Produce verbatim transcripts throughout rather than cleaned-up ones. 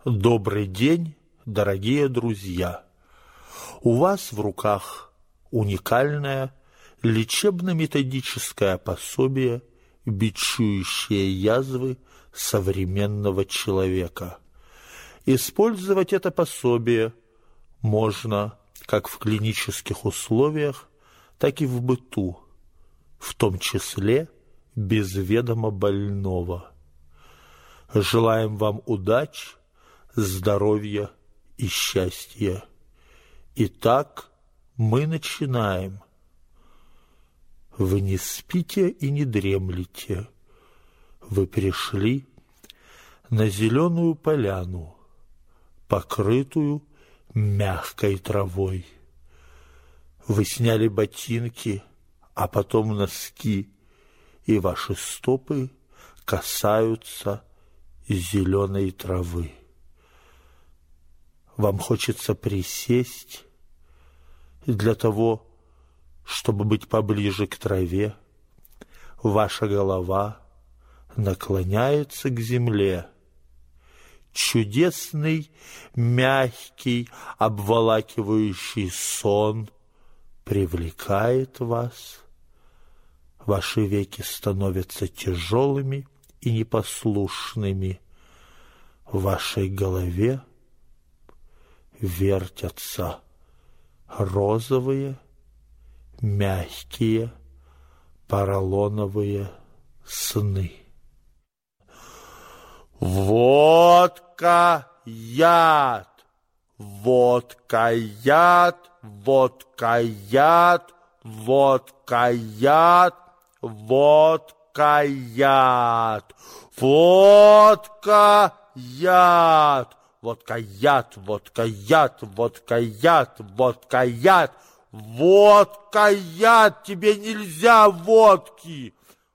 Добрый день, дорогие друзья! У вас в руках уникальное лечебно-методическое пособие, бичующее язвы современного человека. Использовать это пособие можно как в клинических условиях, так и в быту, в том числе без ведома больного. Желаем вам удачи, здоровья и счастья. Итак, мы начинаем. Вы не спите и не дремлете. Вы пришли на зеленую поляну, покрытую мягкой травой. Вы сняли ботинки, а потом носки, и ваши стопы касаются зеленой травы. Вам хочется присесть для того, чтобы быть поближе к траве. Ваша голова наклоняется к земле. Чудесный, мягкий, обволакивающий сон привлекает вас. Ваши веки становятся тяжелыми и непослушными. В вашей голове вертятся розовые, мягкие, поролоновые сны. Водка яд, водка яд, водка яд, водка яд, водка яд, водка яд. Водка яд, водка яд, водка яд, водка яд, водка яд, тебе нельзя водки.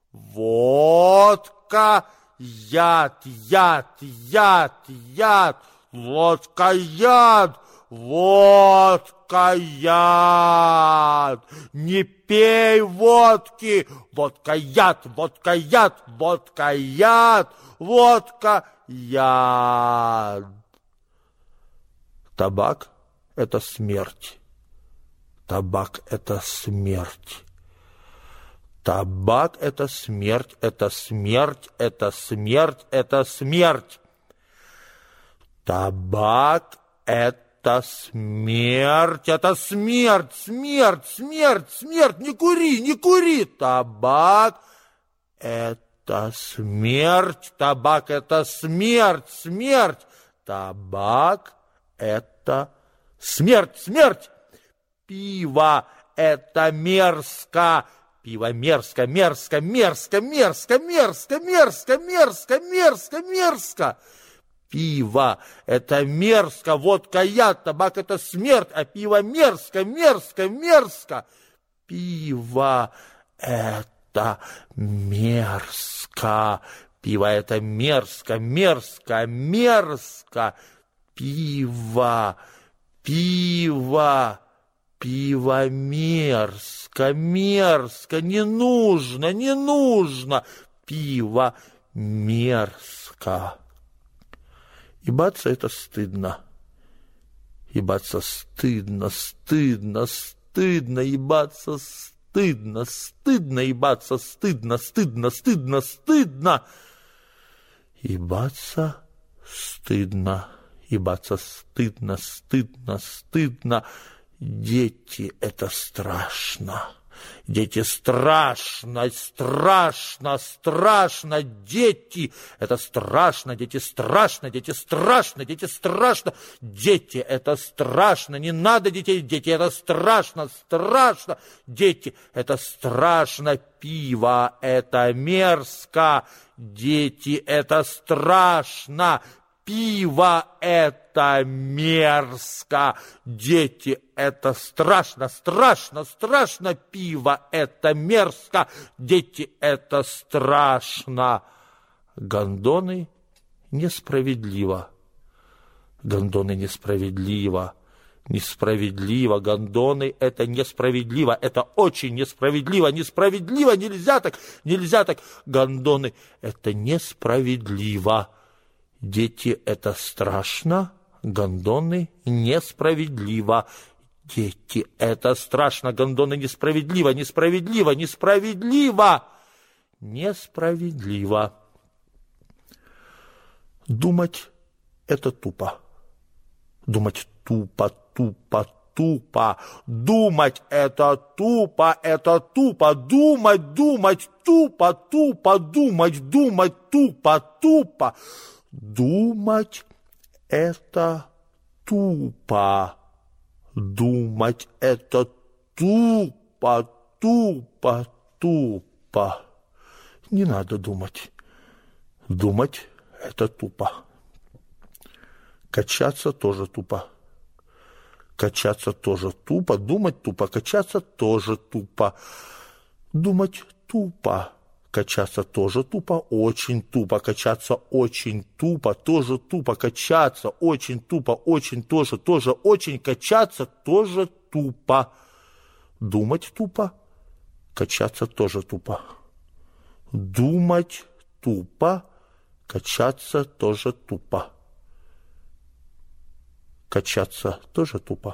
Водка яд, яд, яд, яд, водка яд, водка яд. Не пей водки, водка яд, водка яд, водка яд, водка яд. Табак – это смерть. Табак – это смерть. Табак – это смерть, это смерть, это смерть, это смерть. Табак – это смерть, это смерть, смерть, смерть, смерть. Не кури, не кури. Табак – это смерть, табак – это смерть, смерть. Табак – это смерть, смерть. Пиво – это мерзко. Пиво мерзко, мерзко, мерзко, мерзко, мерзко, мерзко, мерзко, мерзко, мерзко. Пиво – это мерзко, водка яд, табак – это смерть, а пиво мерзко, мерзко, мерзко. Пиво – это мерзко. Пиво – это мерзко, мерзко, мерзко. Пиво, пиво, пиво мерзко, мерзко, не нужно, не нужно. Пиво мерзко. Ебаться это стыдно. Ебаться стыдно, стыдно, стыдно, ебаться стыдно, стыдно, ебаться стыдно, стыдно, стыдно, стыдно. Ебаться стыдно. Ебаться стыдно, стыдно, стыдно. Дети – это страшно. Дети страшно, страшно, страшно. Дети – это страшно, дети страшно, дети страшно, дети страшно. Дети – это страшно. Не надо детей, дети – это страшно, страшно. Дети – это страшно. Пиво – это мерзко. Дети – это страшно. Пиво – это мерзко. Дети – это страшно, страшно, страшно. Пиво – это мерзко. Дети – это страшно. Гондоны несправедливо. Гондоны несправедливо. Несправедливо. Гондоны – это несправедливо. Это очень несправедливо. Несправедливо. Нельзя так. Нельзя так. Гондоны – это несправедливо. Дети, это страшно, гондоны несправедливо. Дети, это страшно, гондоны несправедливо, несправедливо, несправедливо, несправедливо. Думать – это тупо. Думать тупо, тупо, тупо. Думать – это тупо, это тупо. Думать, думать, тупо, тупо. Думать, думать, тупо, тупо. Думать – это тупо. Думать – это тупо, тупо, тупо. Не надо думать. Думать – это тупо. Качаться тоже тупо. Качаться тоже тупо. Думать тупо. Качаться тоже тупо. Думать тупо. Качаться тоже тупо. Очень тупо. Качаться очень тупо. Тоже тупо. Качаться очень тупо. Очень тоже. Тоже очень. Качаться тоже тупо. Думать тупо. Качаться тоже тупо. Думать тупо. Качаться тоже тупо. Качаться тоже тупо.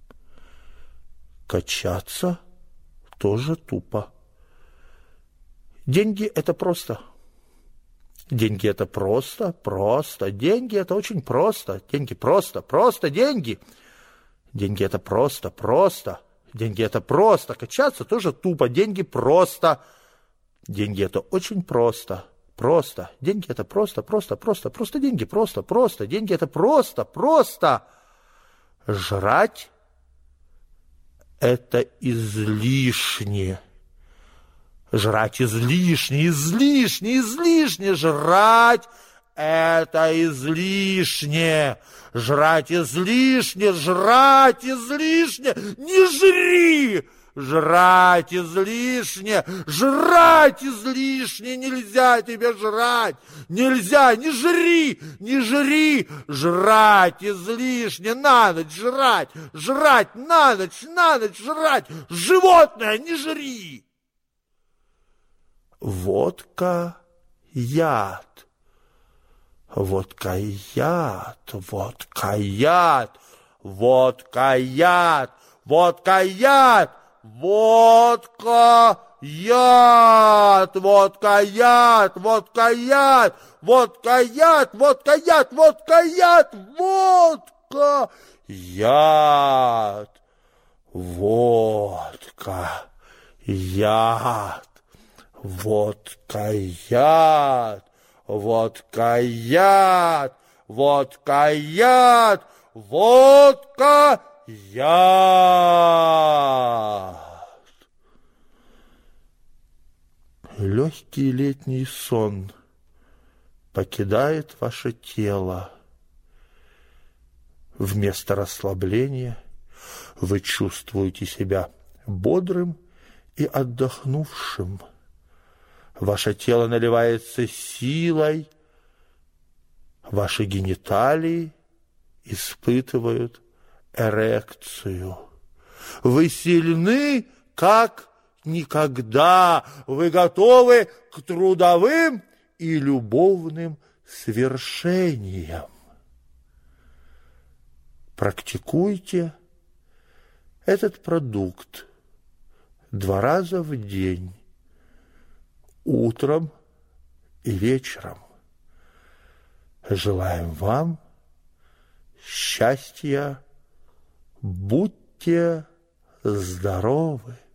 Качаться тоже тупо. Деньги – это просто. Деньги – это просто, просто. Деньги – это очень просто. Деньги просто, просто деньги. Деньги – это просто, просто. Деньги – это просто. Качаться тоже тупо. Деньги просто. Деньги – это очень просто. Просто. Деньги – это просто, просто, просто. Просто деньги, просто, просто. Деньги – это просто, просто. Жрать – это излишне. Жрать излишне, излишне, излишне. Жрать – это излишне. Жрать излишне, жрать излишне. Не жри! Жрать излишне, жрать излишне, нельзя тебе жрать, нельзя, не жри, не жри, жрать излишне, на ночь жрать, жрать на ночь, на ночь жрать, животное, не жри. Водка – яд, водка – яд, водка – яд, водка – яд, водка – яд. Водка, яд, водка, яд, водка, яд, водка, яд, водка, яд, водка, яд, водка, яд, водка, яд, водка, яд, водка, яд, водка, яд, водка, яд. Легкий летний сон покидает ваше тело. Вместо расслабления вы чувствуете себя бодрым и отдохнувшим. Ваше тело наливается силой, ваши гениталии испытывают эрекцию. Вы сильны, как никогда. Вы готовы к трудовым и любовным свершениям. Практикуйте этот продукт два раза в день, утром и вечером. Желаем вам счастья. Будьте здоровы!